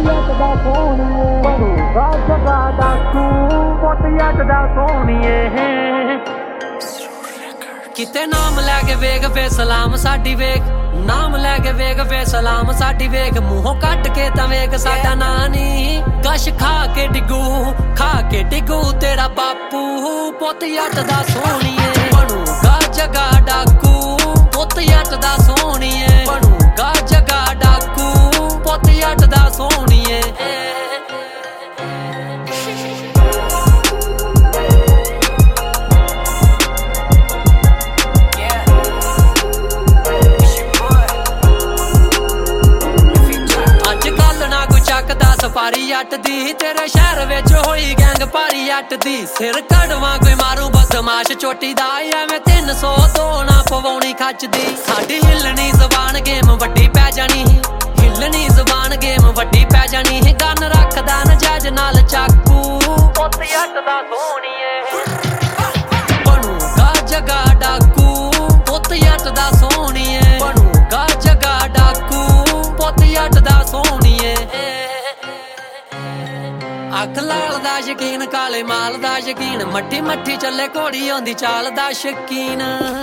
किते नाम लैके वेख फे सलाम साडी वेख नाम लैके वेख फे सलाम साडी वेख मूहों कट के तां वेख साडा नानी कश खा के डिगू तेरा बापू पुत जट दा सोहणीए बनूगा जगा डाकू पुत जट दा सोहणीए बनूगा जगा डाकू पुत जट दा सोहणीए सफारी जट दी तेरे शहर विच होई गैंग भारी जट दी सिर कड़वा कोई मारू बदमाश चोटी दा एवें 302 ना पवाउणी खच दी साडी हिलनी जबान गेम वड्डी पै जानी हिलनी जबान गेम वड्डी पै जानी गन रखदा नजायज नाल चाकू पुत जट दा सोहणीए बनूगा जगा डाकू पुत जट दा सोहणीए बनूगा जगा डाकू पुत जट दा सोहणीए अख लाल दा यकीन काले माल दा यकीन मट्ठी मट्ठी चले घोड़ी आंदी चाल दा शकीन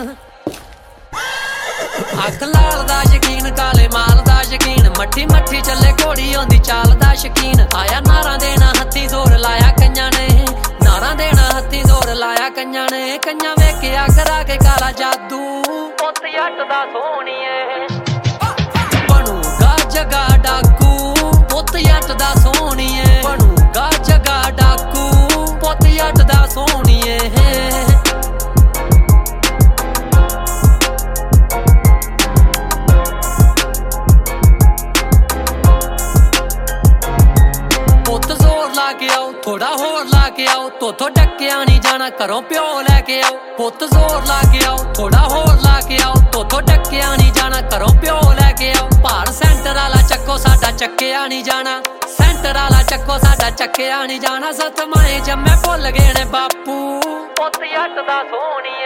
अख लाल दा यकीन काले माल दा यकीन मट्ठी मट्ठी चले घोड़ी आंदी चाल दा शकीन आया नारा देना हत्थी जोर लाया कन्या ने नारा देना हत्थी जोर लाया कन्या ने कन्या वेखिया करा के काला जादू पुत जट दा सोहणीए बनूगा जगा डाकू पुत जट दा सोहणीए बनूगा जगा डाकू पुत जट दा सोहणीए पुत जोर ला के आओ थोड़ा होर ला के आओ तोथों डक्या नहीं जाना घरों प्यो लैके आओ पुत जोर ला के आओ थोड़ा होर ला के आओ तोथों डक्या नहीं जाना घरों प्यो लैके आओ भार सेंटर वाला चक्को साडा चक्किया नहीं जाना सेंटर वाला चक्को साडा चक्किया नहीं जाना सतमाए जम्मे भुल गए ने बापू पुत जट दा सोहणीए